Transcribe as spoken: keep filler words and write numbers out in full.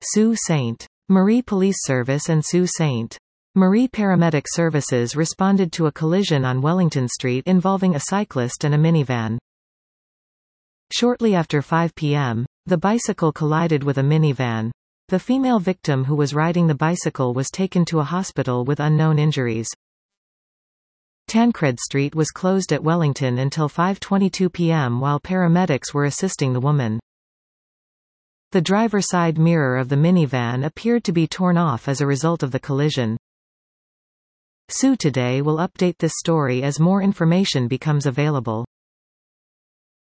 Sault Ste. Marie Police Service and Sault Ste. Marie Paramedic Services responded to a collision on Wellington Street involving a cyclist and a minivan. Shortly after five p m, the bicycle collided with a minivan. The female victim who was riding the bicycle was taken to a hospital with unknown injuries. Tancred Street was closed at Wellington until five twenty-two p m while paramedics were assisting the woman. The driver side mirror of the minivan appeared to be torn off as a result of the collision. Sault Today will update this story as more information becomes available.